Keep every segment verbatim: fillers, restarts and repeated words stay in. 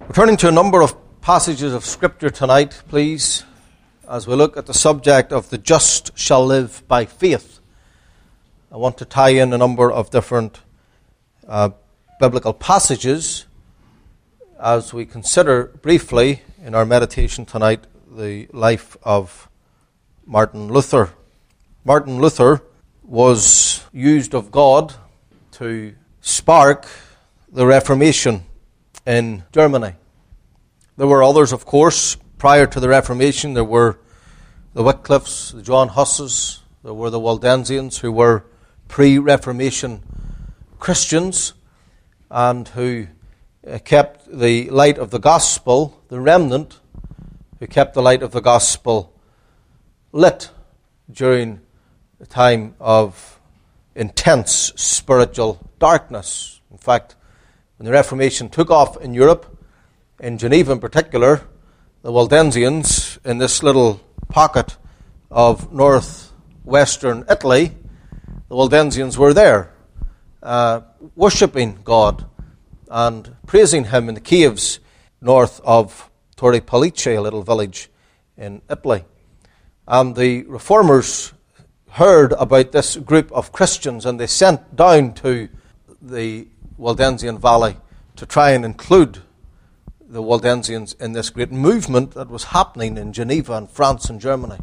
We're turning to a number of passages of Scripture tonight, please, as we look at the subject of the just shall live by faith. I want to tie in a number of different uh, biblical passages as we consider briefly in our meditation tonight the life of Martin Luther. Martin Luther was used of God to spark the Reformation in Germany. There were others, of course, prior to the Reformation. There were the Wycliffes, the John Husses, there were the Waldensians, who were pre-Reformation Christians and who uh, kept the light of the gospel, the remnant, who kept the light of the gospel lit during the time of intense spiritual darkness. In fact, when the Reformation took off in Europe, in Geneva in particular, the Waldensians in this little pocket of northwestern Italy, the Waldensians were there, uh, worshipping God and praising Him in the caves north of Torre Pellice, a little village in Italy. And the reformers heard about this group of Christians, and they sent down to the Waldensian Valley to try and include the Waldensians in this great movement that was happening in Geneva and France and Germany.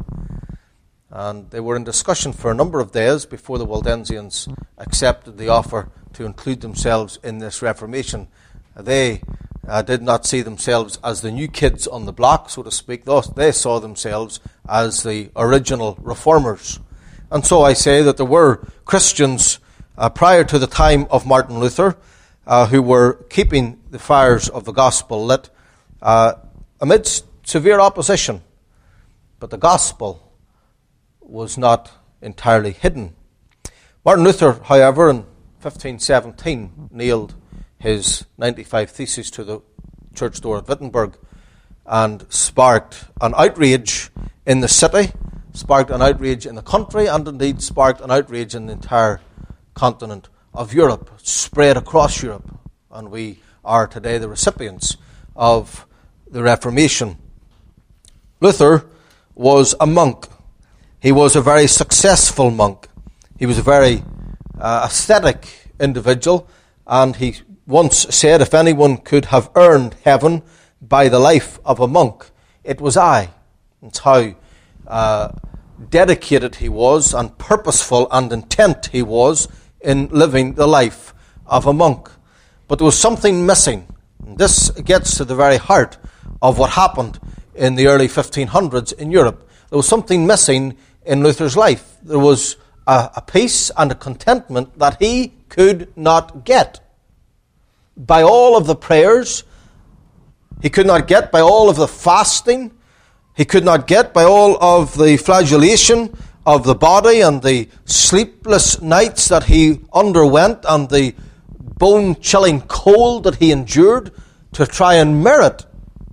And they were in discussion for a number of days before the Waldensians accepted the offer to include themselves in this Reformation. They uh, did not see themselves as the new kids on the block, so to speak. They saw themselves as the original reformers. And so I say that there were Christians uh, prior to the time of Martin Luther uh, who were keeping the fires of the gospel lit uh, amidst severe opposition. But the gospel was not entirely hidden. Martin Luther, however, in fifteen seventeen nailed his ninety-five Theses to the church door at Wittenberg and sparked an outrage in the city, sparked an outrage in the country, and indeed sparked an outrage in the entire continent of Europe, spread across Europe. And we are today the recipients of the Reformation. Luther was a monk. He was a very successful monk. He was a very uh, aesthetic individual, and he once said, if anyone could have earned heaven by the life of a monk, it was I. That's how uh, dedicated he was, and purposeful and intent he was in living the life of a monk. But there was something missing. And this gets to the very heart of what happened in the early fifteen hundreds in Europe. There was something missing in Luther's life. There was a, a peace and a contentment that he could not get by all of the prayers. He could not get by all of the fasting. He could not get by all of the flagellation of the body and the sleepless nights that he underwent and the bone-chilling cold that he endured to try and merit,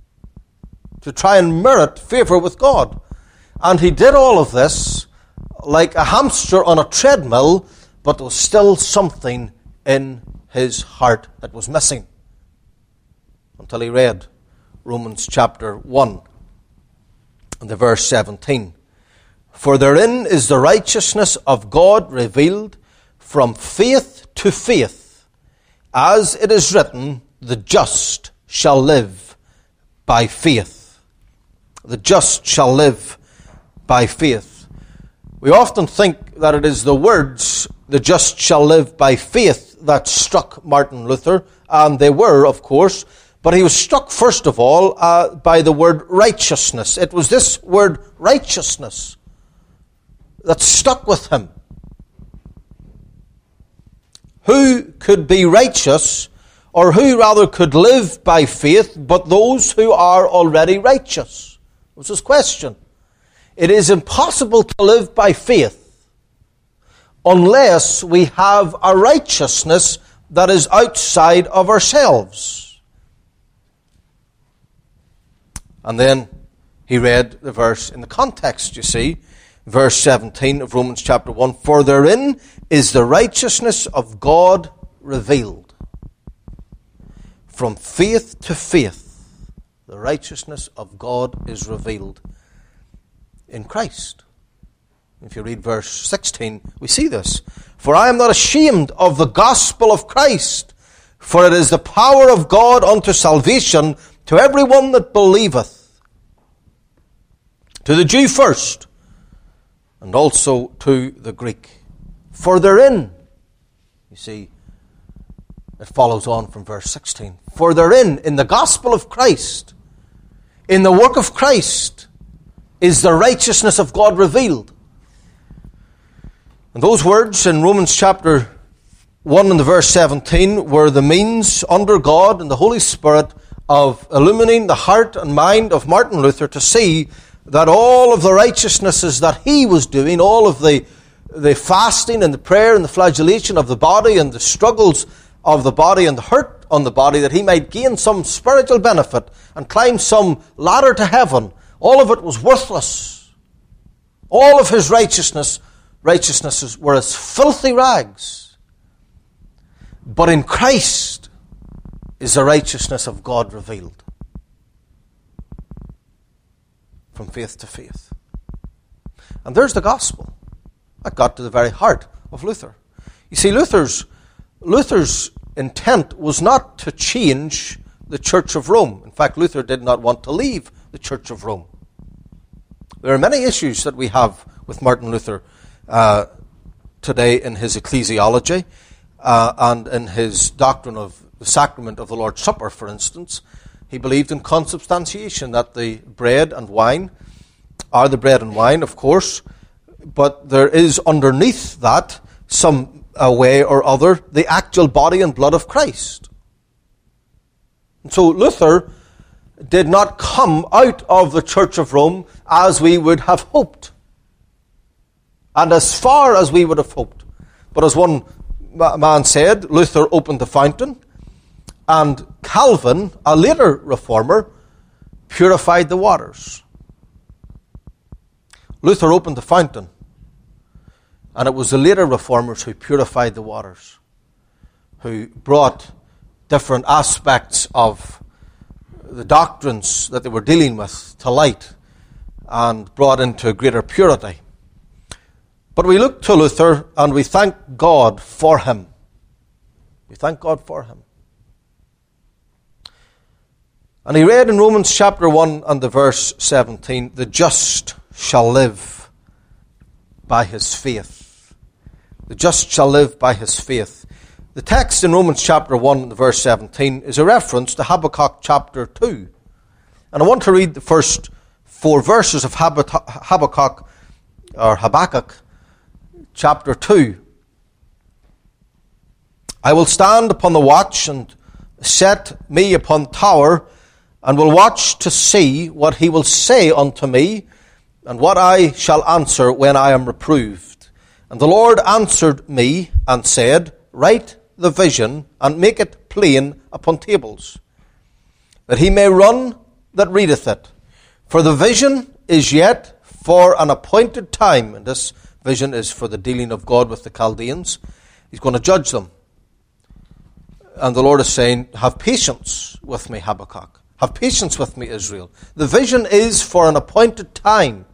to try and merit favour with God. And he did all of this like a hamster on a treadmill, but there was still something in his heart that was missing until he read Romans chapter one and the verse seventeen. For therein is the righteousness of God revealed from faith to faith, as it is written, the just shall live by faith. The just shall live by faith. We often think that it is the words, the just shall live by faith, that struck Martin Luther, and they were, of course, but he was struck first of all uh, by the word righteousness. It was this word righteousness that stuck with him. Who could be righteous, or who rather could live by faith, but those who are already righteous? Was his question. It is impossible to live by faith unless we have a righteousness that is outside of ourselves. And then he read the verse in the context, you see. Verse seventeen of Romans chapter one. For therein is the righteousness of God revealed, from faith to faith, The righteousness of God is revealed in Christ. If you read verse sixteen, we see this. For I am not ashamed of the gospel of Christ, for it is the power of God unto salvation to every one that believeth, to the Jew first, and also to the Greek. For therein, you see, it follows on from verse sixteen. For therein, in the gospel of Christ, in the work of Christ, is the righteousness of God revealed. And those words in Romans chapter one and the verse seventeen were the means under God and the Holy Spirit of illuminating the heart and mind of Martin Luther to see that all of the righteousnesses that he was doing, all of the, the fasting and the prayer and the flagellation of the body and the struggles of the body and the hurt on the body, that he might gain some spiritual benefit and climb some ladder to heaven, all of it was worthless. All of his righteousness righteousnesses were as filthy rags. But in Christ is the righteousness of God revealed from faith to faith. And there's the gospel. That got to the very heart of Luther. You see, Luther's, Luther's intent was not to change the Church of Rome. In fact, Luther did not want to leave the Church of Rome. There are many issues that we have with Martin Luther uh, today in his ecclesiology uh, and in his doctrine of the sacrament of the Lord's Supper, for instance. He believed in consubstantiation, that the bread and wine are the bread and wine, of course, but there is underneath that some uh, way or other the actual body and blood of Christ. And so Luther did not come out of the Church of Rome as we would have hoped, and as far as we would have hoped. But as one man said, Luther opened the fountain, and Calvin, a later reformer, purified the waters. Luther opened the fountain, and it was the later reformers who purified the waters, who brought different aspects of the doctrines that they were dealing with to light and brought into greater purity. But we look to Luther and we thank God for him. We thank God for him. And he read in Romans chapter one and the verse seventeen, the just shall live by his faith. The just shall live by his faith. The text in Romans chapter one and the verse seventeen is a reference to Habakkuk chapter two. And I want to read the first four verses of Habakkuk, or Habakkuk chapter two. I will stand upon the watch and set me upon tower, and will watch to see what he will say unto me, and what I shall answer when I am reproved. And the Lord answered me and said, write the vision and make it plain upon tables, that he may run that readeth it. For the vision is yet for an appointed time, and this vision is for the dealing of God with the Chaldeans. He's going to judge them. And the Lord is saying, have patience with me, Habakkuk. Have patience with me, Israel. The vision is for an appointed time.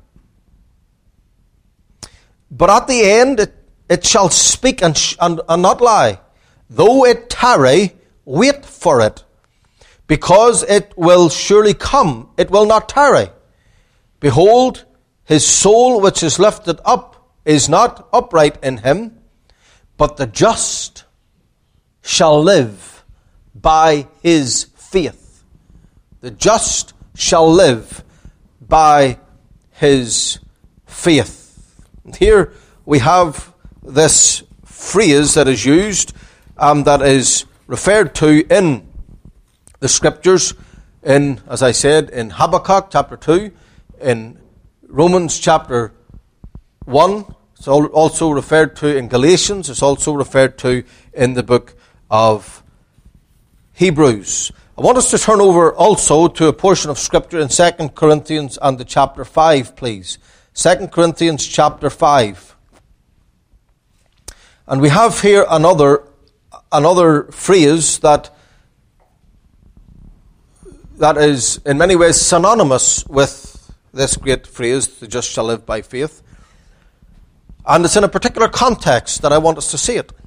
But at the end, it, it shall speak and, sh- and, and not lie. Though it tarry, wait for it, because it will surely come. It will not tarry. Behold, his soul which is lifted up is not upright in him, but the just shall live by his faith. The just shall live by his faith. And here we have this phrase that is used, um, that is referred to in the scriptures, in, as I said, in Habakkuk chapter two, in Romans chapter one. It's also referred to in Galatians. It's also referred to in the book of Hebrews. I want us to turn over also to a portion of Scripture in Second Corinthians and the chapter five, please. Second Corinthians chapter five. And we have here another, another phrase that that is in many ways synonymous with this great phrase, the just shall live by faith. And it's in a particular context that I want us to see it.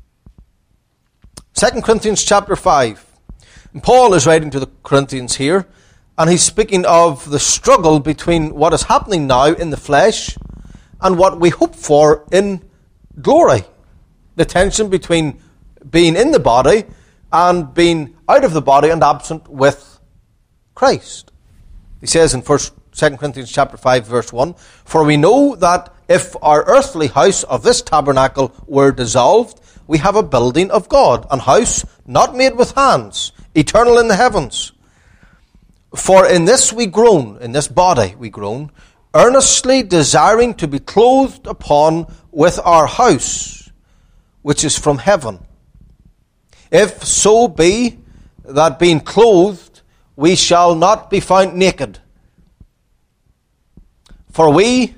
Second Corinthians chapter five. And Paul is writing to the Corinthians here, and he's speaking of the struggle between what is happening now in the flesh and what we hope for in glory. The tension between being in the body and being out of the body and absent with Christ. He says in First, Second Corinthians chapter five, verse one, "For we know that if our earthly house of this tabernacle were dissolved, we have a building of God, an house not made with hands, eternal in the heavens. For in this we groan, in this body we groan, earnestly desiring to be clothed upon with our house, which is from heaven. If so be that being clothed, we shall not be found naked. For we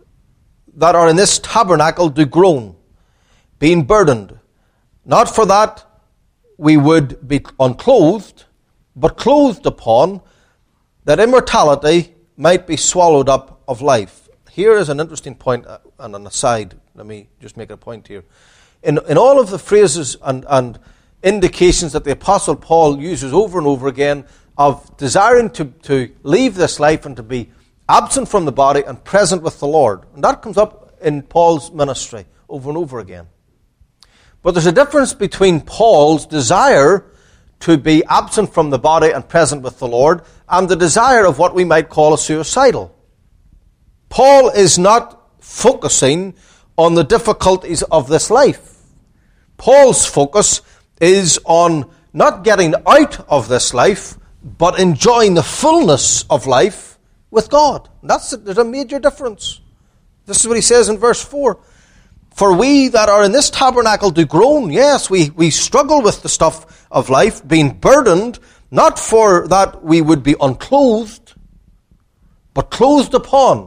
that are in this tabernacle do groan, being burdened, not for that we would be unclothed, but clothed upon, that immortality might be swallowed up of life." Here is an interesting point, and an aside. Let me just make a point here. In, in all of the phrases and, and indications that the Apostle Paul uses over and over again of desiring to, to leave this life and to be absent from the body and present with the Lord. And that comes up in Paul's ministry over and over again. But there's a difference between Paul's desire to be absent from the body and present with the Lord and the desire of what we might call a suicidal. Paul is not focusing on the difficulties of this life. Paul's focus is on not getting out of this life, but enjoying the fullness of life with God. That's there's a major difference. This is what he says in verse four. "For we that are in this tabernacle do groan." Yes, we, we struggle with the stuff of life, being burdened, not for that we would be unclothed, but clothed upon,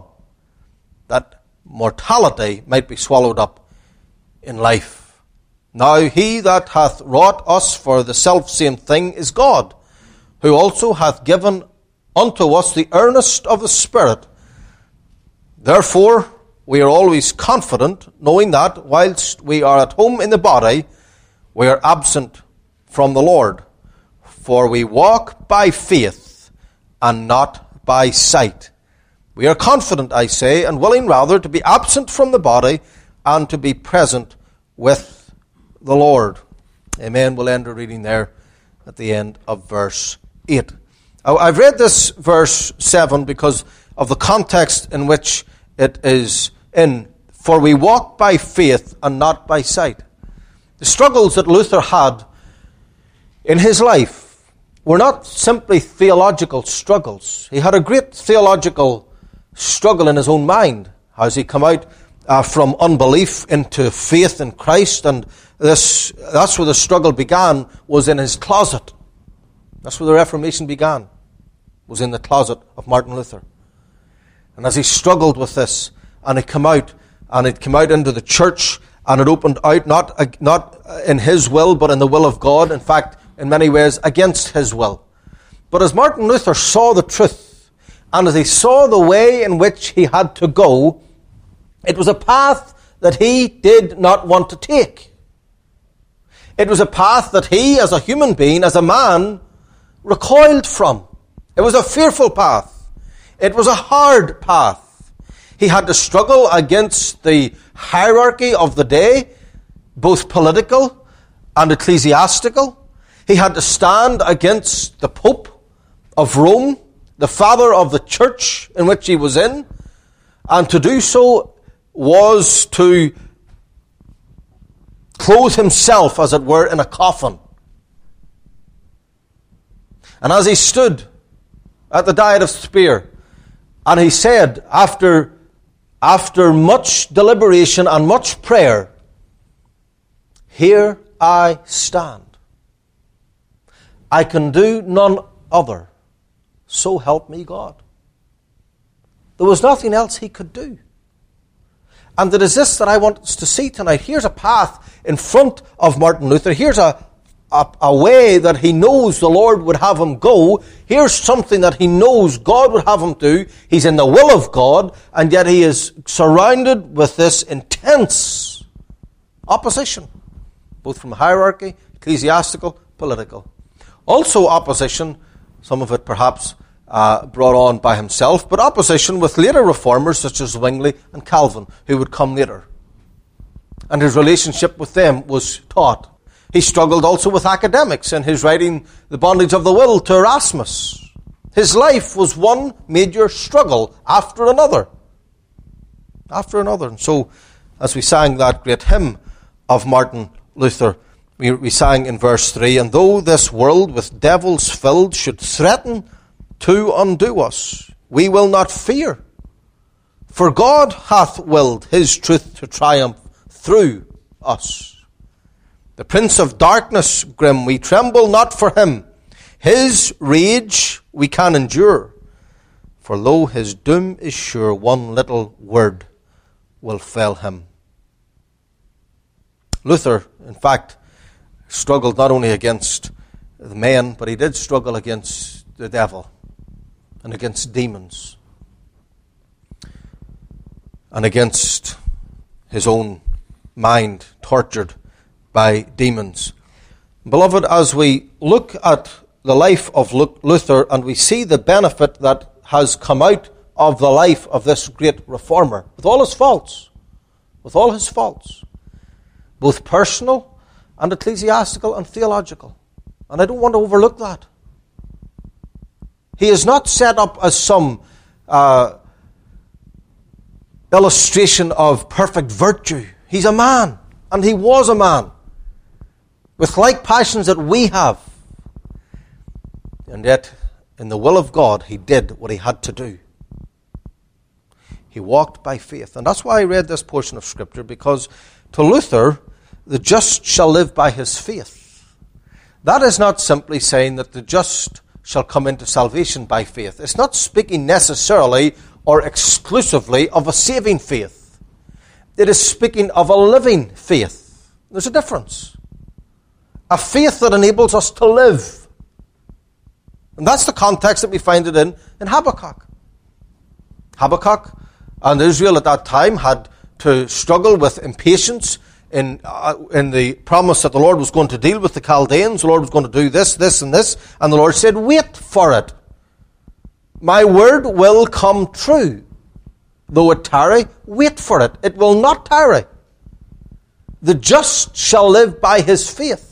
that mortality might be swallowed up in life. Now he that hath wrought us for the selfsame thing is God, who also hath given unto us the earnest of the Spirit. Therefore we are always confident, knowing that whilst we are at home in the body, we are absent from the Lord. For we walk by faith and not by sight. We are confident, I say, and willing rather to be absent from the body and to be present with the Lord. Amen. We'll end our reading there at the end of verse eight. I've read this verse seven because of the context in which it is in. For we walk by faith and not by sight. The struggles that Luther had in his life were not simply theological struggles. He had a great theological struggle in his own mind as he come out uh, from unbelief into faith in Christ, and this that's where the struggle began, was in his closet. That's where the Reformation began, was in the closet of Martin Luther. And as he struggled with this, and it came out, and it came out into the church, and it opened out not not in his will, but in the will of God. In fact, in many ways, against his will. But as Martin Luther saw the truth, and as he saw the way in which he had to go, it was a path that he did not want to take. It was a path that he, as a human being, as a man, recoiled from. It was a fearful path. It was a hard path. He had to struggle against the hierarchy of the day, both political and ecclesiastical. He had to stand against the Pope of Rome, the father of the church in which he was in, and to do so was to clothe himself, as it were, in a coffin. And as he stood at the Diet of Speyer, and he said, after, after much deliberation and much prayer, "Here I stand. I can do none other. So help me God." There was nothing else he could do. And it is this that I want us to see tonight. Here's a path in front of Martin Luther. Here's a, a, a way that he knows the Lord would have him go. Here's something that he knows God would have him do. He's in the will of God, and yet he is surrounded with this intense opposition, both from hierarchy, ecclesiastical, political. Also opposition, some of it perhaps uh, brought on by himself, but opposition with later reformers such as Zwingli and Calvin, who would come later. And his relationship with them was taught. He struggled also with academics in his writing The Bondage of the Will to Erasmus. His life was one major struggle after another. After another. And so, as we sang that great hymn of Martin Luther, we, we sang in verse three, "And though this world with devils filled should threaten to undo us, we will not fear. For God hath willed his truth to triumph through us. The prince of darkness grim, we tremble not for him. His rage we can endure. For lo, his doom is sure, one little word will fell him." Luther, in fact, struggled not only against the men, but he did struggle against the devil and against demons and against his own mind tortured by demons. Beloved, as we look at the life of Luther and we see the benefit that has come out of the life of this great reformer, with all his faults, with all his faults, both personal and ecclesiastical and theological. And I don't want to overlook that. He is not set up as some uh, illustration of perfect virtue. He's a man, and he was a man, with like passions that we have. And yet, in the will of God, he did what he had to do. He walked by faith. And that's why I read this portion of Scripture, because to Luther, the just shall live by his faith. That is not simply saying that the just shall come into salvation by faith. It's not speaking necessarily or exclusively of a saving faith. It is speaking of a living faith. There's a difference. A faith that enables us to live. And that's the context that we find it in in Habakkuk. Habakkuk and Israel at that time had to struggle with impatience in, uh, in the promise that the Lord was going to deal with the Chaldeans. The Lord was going to do this, this, and this. And the Lord said, wait for it. My word will come true. Though it tarry, wait for it. It will not tarry. The just shall live by his faith.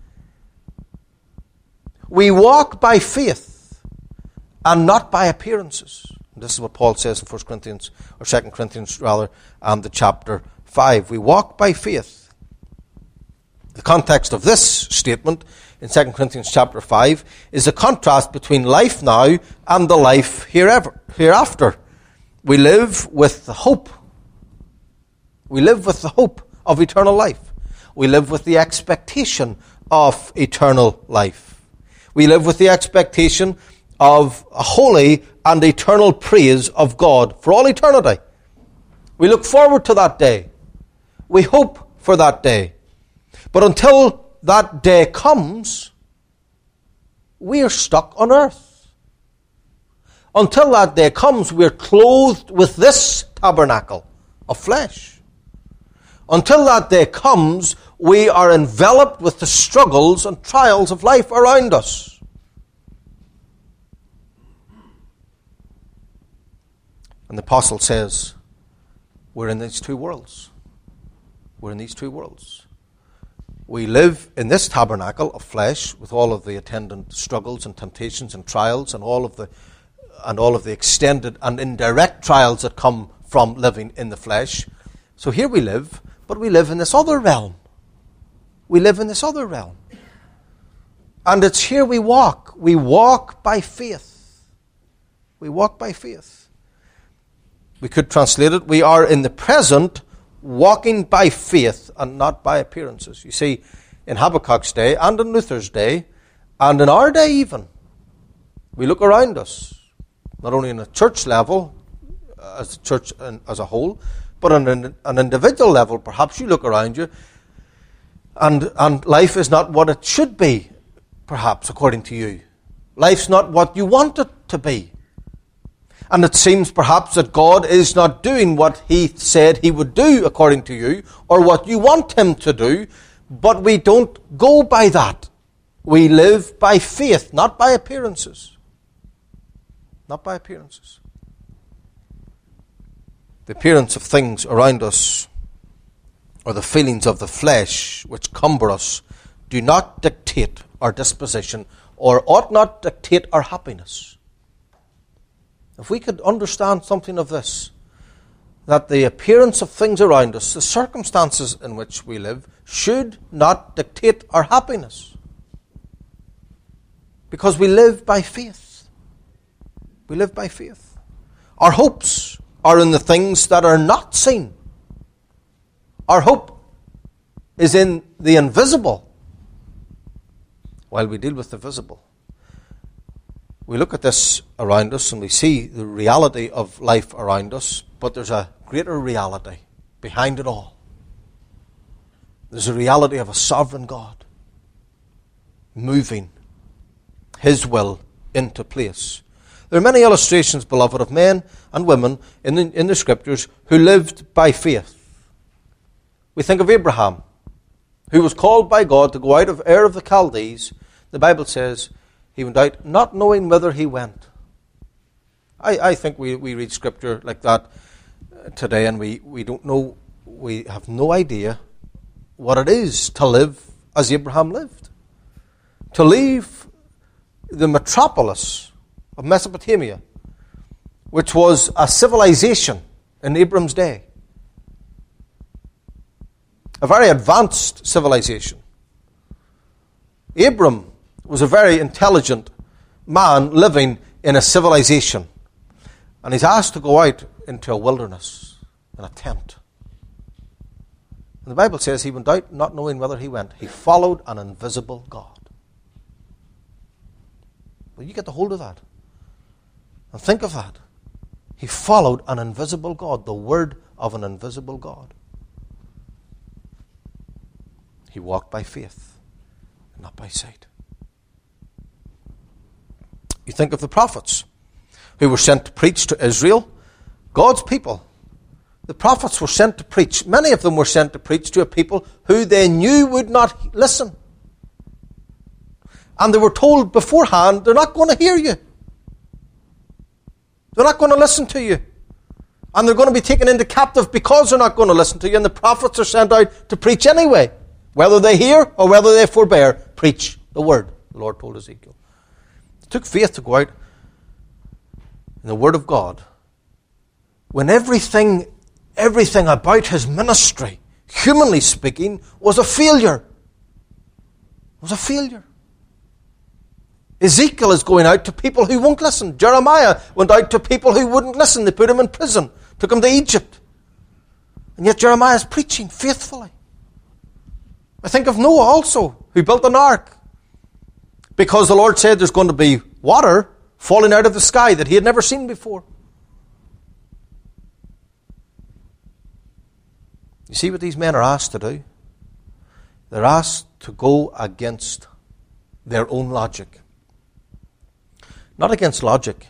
We walk by faith and not by appearances. This is what Paul says in First Corinthians, or Second Corinthians rather, and the chapter five. We walk by faith. The context of this statement in Second Corinthians chapter five is a contrast between life now and the life hereafter. We live with the hope. We live with the hope of eternal life. We live with the expectation of eternal life. We live with the expectation of a holy and eternal praise of God for all eternity. We look forward to that day. We hope for that day. But until that day comes, we are stuck on earth. Until that day comes, we are clothed with this tabernacle of flesh. Until that day comes, we are enveloped with the struggles and trials of life around us. And the apostle says, we're in these two worlds. We're in these two worlds. We live in this tabernacle of flesh with all of the attendant struggles and temptations and trials and all of the and all of the extended and indirect trials that come from living in the flesh. So here we live, but we live in this other realm. We live in this other realm. And it's here we walk. We walk by faith. We walk by faith. We could translate it, we are in the present walking by faith and not by appearances. You see, in Habakkuk's day and in Luther's day, and in our day even, we look around us, not only on a church level, as a church as a whole, but on an, an individual level. Perhaps you look around you And, and life is not what it should be, perhaps, according to you. Life's not what you want it to be. And it seems perhaps that God is not doing what he said he would do according to you, or what you want him to do, but we don't go by that. We live by faith, not by appearances. Not by appearances. The appearance of things around us, or the feelings of the flesh which cumber us, do not dictate our disposition, or ought not dictate our happiness. If we could understand something of this, that the appearance of things around us, the circumstances in which we live, should not dictate our happiness. Because we live by faith. We live by faith. Our hopes are in the things that are not seen. Our hope is in the invisible, while we deal with the visible. We look at this around us and we see the reality of life around us, but there's a greater reality behind it all. There's a reality of a sovereign God moving his will into place. There are many illustrations, beloved, of men and women in the, in the Scriptures who lived by faith. We think of Abraham, who was called by God to go out of Ur of the Chaldees. The Bible says he went out not knowing whither he went. I, I think we, we read Scripture like that today, and we, we don't know, we have no idea what it is to live as Abraham lived. To leave the metropolis of Mesopotamia, which was a civilization in Abram's day. A very advanced civilization. Abram was a very intelligent man living in a civilization. And he's asked to go out into a wilderness in a tent. And the Bible says he went out not knowing whither he went. He followed an invisible God. Well, you get the hold of that. And think of that. He followed an invisible God, the word of an invisible God. He walked by faith, not by sight. You think of the prophets who were sent to preach to Israel, God's people. The prophets were sent to preach. Many of them were sent to preach to a people who they knew would not listen. And they were told beforehand, they're not going to hear you. They're not going to listen to you. And they're going to be taken into captive because they're not going to listen to you. And the prophets are sent out to preach anyway. Whether they hear or whether they forbear, preach the word, the Lord told Ezekiel. It took faith to go out in the word of God when everything, everything about his ministry, humanly speaking, was a failure. Was a failure. Ezekiel is going out to people who won't listen. Jeremiah went out to people who wouldn't listen. They put him in prison, took him to Egypt. And yet Jeremiah is preaching faithfully. I think of Noah also, who built an ark. Because the Lord said there's going to be water falling out of the sky that he had never seen before. You see what these men are asked to do? They're asked to go against their own logic. Not against logic.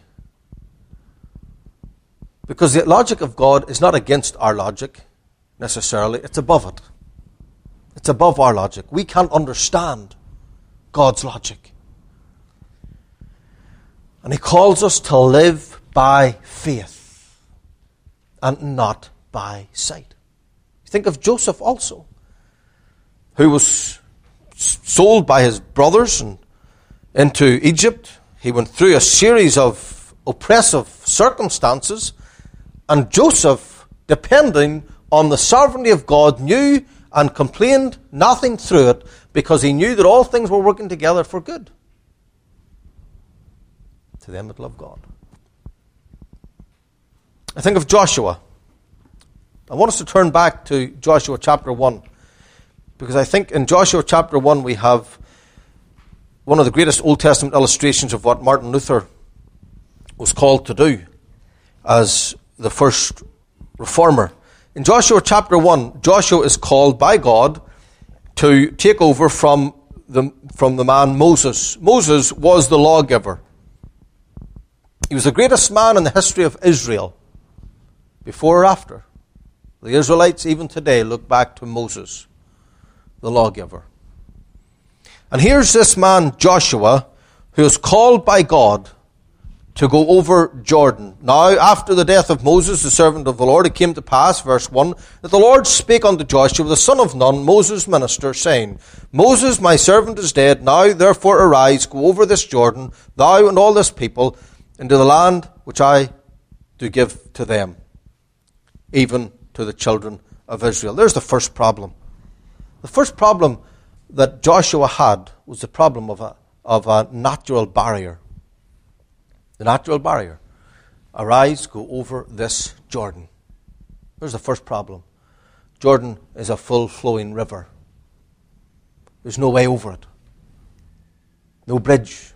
Because the logic of God is not against our logic, necessarily. It's above it. It's above our logic. We can't understand God's logic. And he calls us to live by faith and not by sight. Think of Joseph also, who was sold by his brothers and into Egypt. He went through a series of oppressive circumstances, and Joseph, depending on the sovereignty of God, knew and complained nothing through it, because he knew that all things were working together for good to them that love God. I think of Joshua. I want us to turn back to Joshua chapter one, because I think in Joshua chapter one we have one of the greatest Old Testament illustrations of what Martin Luther was called to do as the first reformer. In Joshua chapter one, Joshua is called by God to take over from the, from the man Moses. Moses was the lawgiver. He was the greatest man in the history of Israel, before or after. The Israelites, even today, look back to Moses, the lawgiver. And here's this man, Joshua, who is called by God to go over Jordan. Now, after the death of Moses, the servant of the Lord, it came to pass, verse one, that the Lord spake unto Joshua, the son of Nun, Moses' minister, saying, Moses, my servant, is dead. Now, therefore, arise, go over this Jordan, thou and all this people, into the land which I do give to them, even to the children of Israel. There's the first problem. The first problem that Joshua had was the problem of a, of a natural barrier. The natural barrier. Arise, go over this Jordan. There's the first problem. Jordan is a full-flowing river. There's no way over it. No bridge.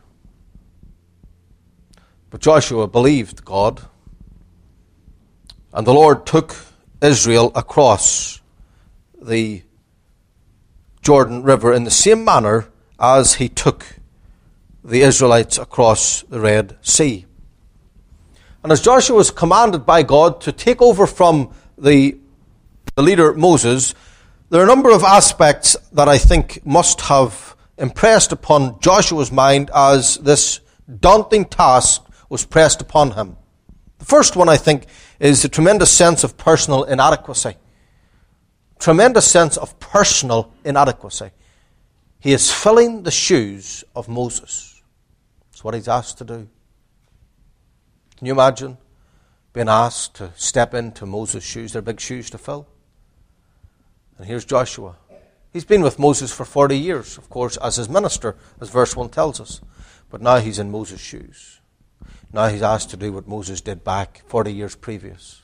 But Joshua believed God, and the Lord took Israel across the Jordan River in the same manner as he took the Israelites across the Red Sea. And as Joshua was commanded by God to take over from the, the leader Moses, there are a number of aspects that I think must have impressed upon Joshua's mind as this daunting task was pressed upon him. The first one, I think, is the tremendous sense of personal inadequacy. Tremendous sense of personal inadequacy. He is filling the shoes of Moses. That's what he's asked to do. Can you imagine being asked to step into Moses' shoes? They're big shoes to fill. And here's Joshua. He's been with Moses for forty years, of course, as his minister, as verse one tells us. But now he's in Moses' shoes. Now he's asked to do what Moses did back forty years previous.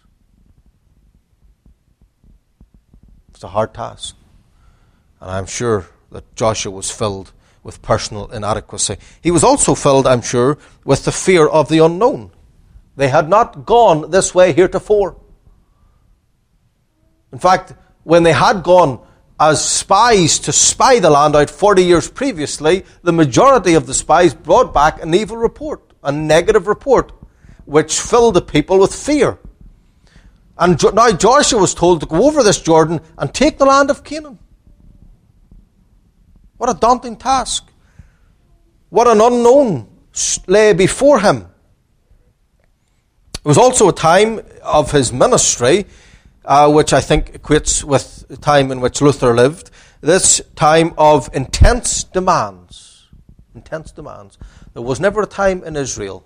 It's a hard task. And I'm sure that Joshua was filled with personal inadequacy. He was also filled, I'm sure, with the fear of the unknown. They had not gone this way heretofore. In fact, when they had gone as spies to spy the land out forty years previously, the majority of the spies brought back an evil report, a negative report, which filled the people with fear. And now Joshua was told to go over this Jordan and take the land of Canaan. What a daunting task. What an unknown lay before him. It was also a time of his ministry, uh, which I think equates with the time in which Luther lived. This time of intense demands. Intense demands. There was never a time in Israel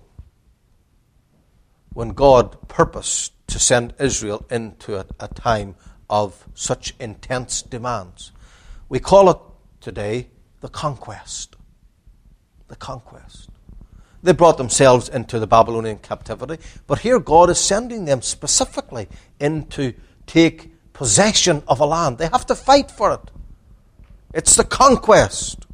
when God purposed to send Israel into a, a time of such intense demands. We call it today the conquest. The conquest. They brought themselves into the Babylonian captivity, but here God is sending them specifically in to take possession of a land. They have to fight for it. It's the conquest.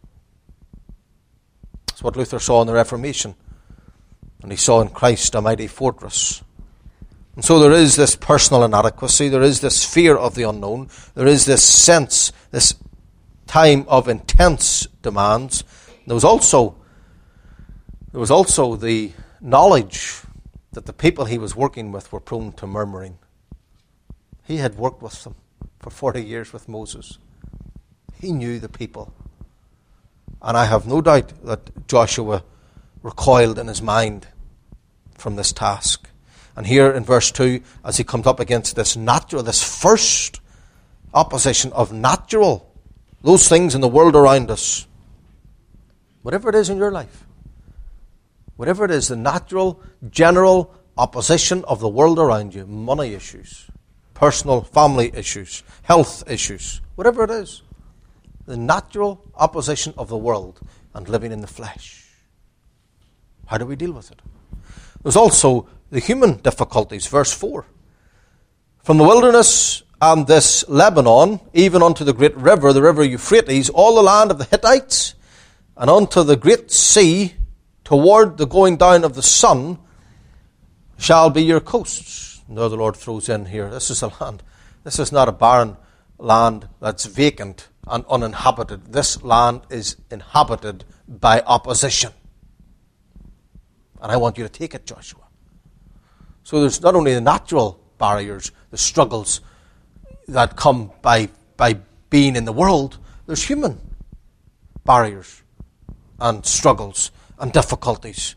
That's what Luther saw in the Reformation. And he saw in Christ a mighty fortress. And so there is this personal inadequacy. There is this fear of the unknown. There is this sense, this time of intense demands. There was also, there was also the knowledge that the people he was working with were prone to murmuring. He had worked with them for forty years with Moses. He knew the people. And I have no doubt that Joshua recoiled in his mind from this task. And here in verse two, as he comes up against this natural, this first opposition of natural, those things in the world around us, whatever it is in your life, whatever it is, the natural, general opposition of the world around you, money issues, personal, family issues, health issues, whatever it is, the natural opposition of the world and living in the flesh. How do we deal with it? There's also the human difficulties. Verse four. From the wilderness and this Lebanon, even unto the great river, the river Euphrates, all the land of the Hittites, and unto the great sea, toward the going down of the sun, shall be your coasts. Now the Lord throws in here, this is a land. This is not a barren land that's vacant and uninhabited. This land is inhabited by opposition. And I want you to take it, Joshua. So there's not only the natural barriers, the struggles that come by, by being in the world, there's human barriers and struggles and difficulties.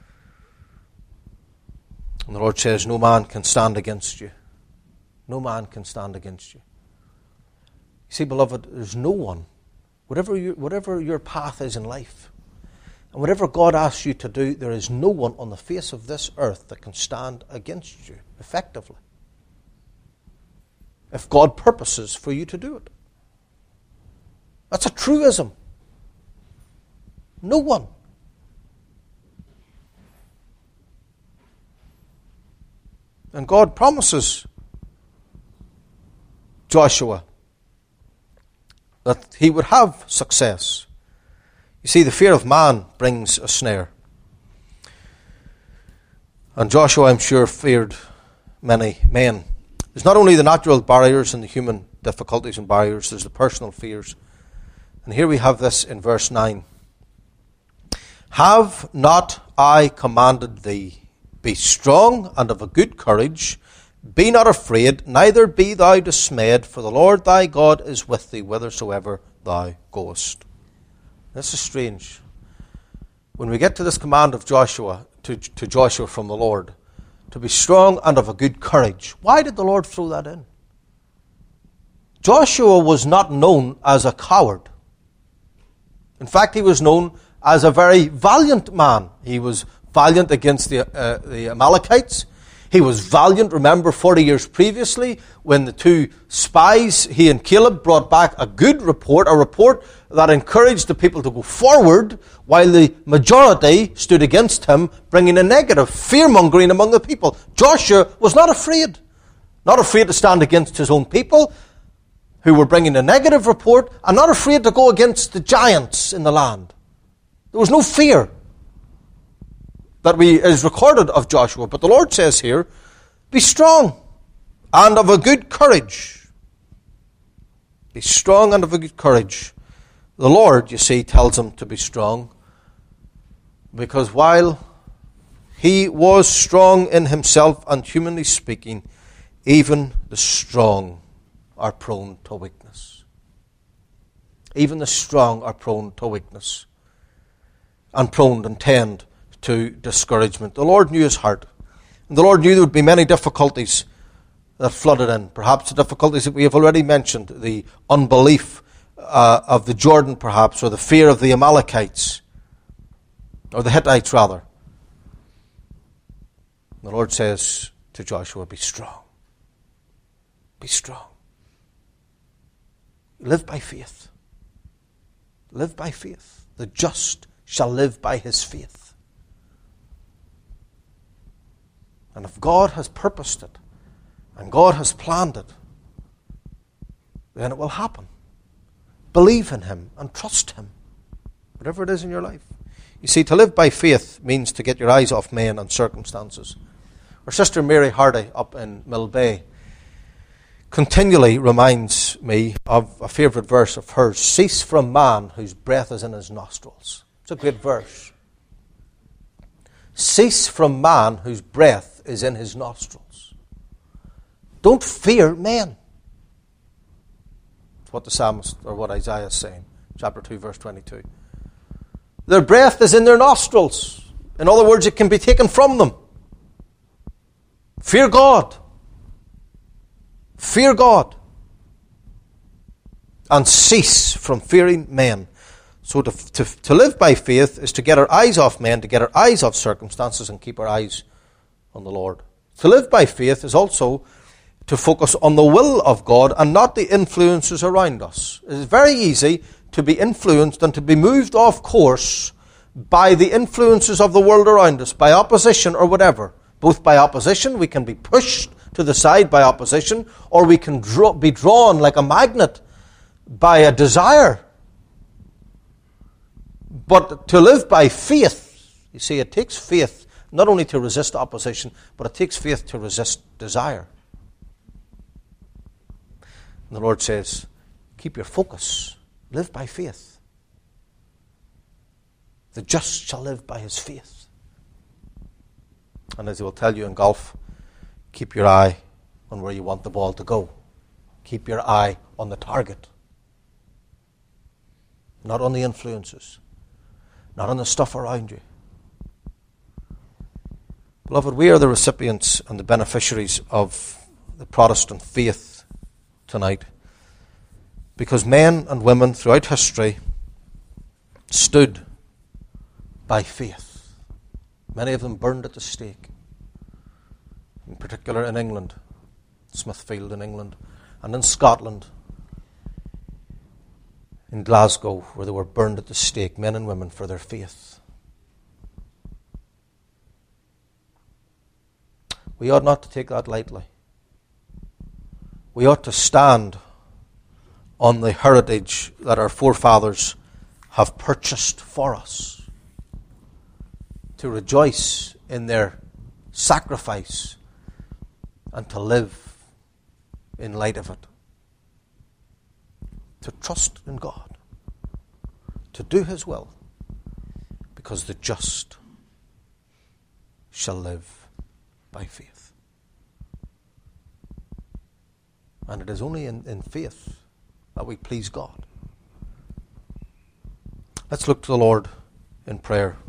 And the Lord says, no man can stand against you. No man can stand against you. You see, beloved, there's no one, whatever you, whatever your path is in life, and whatever God asks you to do, there is no one on the face of this earth that can stand against you effectively, if God purposes for you to do it. That's a truism. No one. And God promises Joshua that he would have success. You see, the fear of man brings a snare. And Joshua, I'm sure, feared many men. There's not only the natural barriers and the human difficulties and barriers, there's the personal fears. And here we have this in verse nine. Have not I commanded thee, be strong and of a good courage, be not afraid, neither be thou dismayed, for the Lord thy God is with thee whithersoever thou goest. This is strange. When we get to this command of Joshua, to, to Joshua from the Lord, to be strong and of a good courage, why did the Lord throw that in? Joshua was not known as a coward. In fact, he was known as a very valiant man. He was valiant against the, uh, the Amalekites. He was valiant, remember, forty years previously, when the two spies, he and Caleb, brought back a good report, a report that encouraged the people to go forward, while the majority stood against him, bringing a negative, fear-mongering among the people. Joshua was not afraid. Not afraid to stand against his own people, who were bringing a negative report, and not afraid to go against the giants in the land. There was no fear that we is recorded of Joshua. But the Lord says here, be strong and of a good courage. Be strong and of a good courage. The Lord, you see, tells him to be strong, because while he was strong in himself and humanly speaking, even the strong are prone to weakness. Even the strong are prone to weakness and prone and tend to discouragement. The Lord knew his heart. And the Lord knew there would be many difficulties that flooded in. Perhaps the difficulties that we have already mentioned, the unbelief uh, of the Jordan perhaps, or the fear of the Amalekites, or the Hittites rather. The Lord says to Joshua, be strong. Be strong. Live by faith. Live by faith. The just shall live by his faith. And if God has purposed it, and God has planned it, then it will happen. Believe in him and trust him, whatever it is in your life. You see, to live by faith means to get your eyes off men and circumstances. Our sister Mary Hardy up in Mill Bay continually reminds me of a favourite verse of hers. Cease from man whose breath is in his nostrils. It's a great verse. Cease from man whose breath is in his nostrils. Don't fear men. That's what the psalmist, or what Isaiah is saying. Chapter two, verse twenty-two. Their breath is in their nostrils. In other words, it can be taken from them. Fear God. Fear God. And cease from fearing men. So to, to, to live by faith is to get our eyes off men, to get our eyes off circumstances, and keep our eyes on the Lord. To live by faith is also to focus on the will of God and not the influences around us. It is very easy to be influenced and to be moved off course by the influences of the world around us, by opposition or whatever. Both by opposition, we can be pushed to the side by opposition, or we can draw, be drawn like a magnet by a desire. But to live by faith, you see, it takes faith not only to resist opposition, but it takes faith to resist desire. And the Lord says, keep your focus live by faith. The just shall live by his faith. And as they will tell you in golf, keep your eye on where you want the ball to go. Keep your eye on the target. Not on the influences. Not on the stuff around you. Beloved, we are the recipients and the beneficiaries of the Protestant faith tonight, because men and women throughout history stood by faith. Many of them burned at the stake, in particular in England, Smithfield in England, and in Scotland, in Glasgow, where they were burned at the stake, men and women, for their faith. We ought not to take that lightly. We ought to stand on the heritage that our forefathers have purchased for us, to rejoice in their sacrifice and to live in light of it, to trust in God, to do his will, because the just shall live by faith. And it is only in, in faith that we please God. Let's look to the Lord in prayer.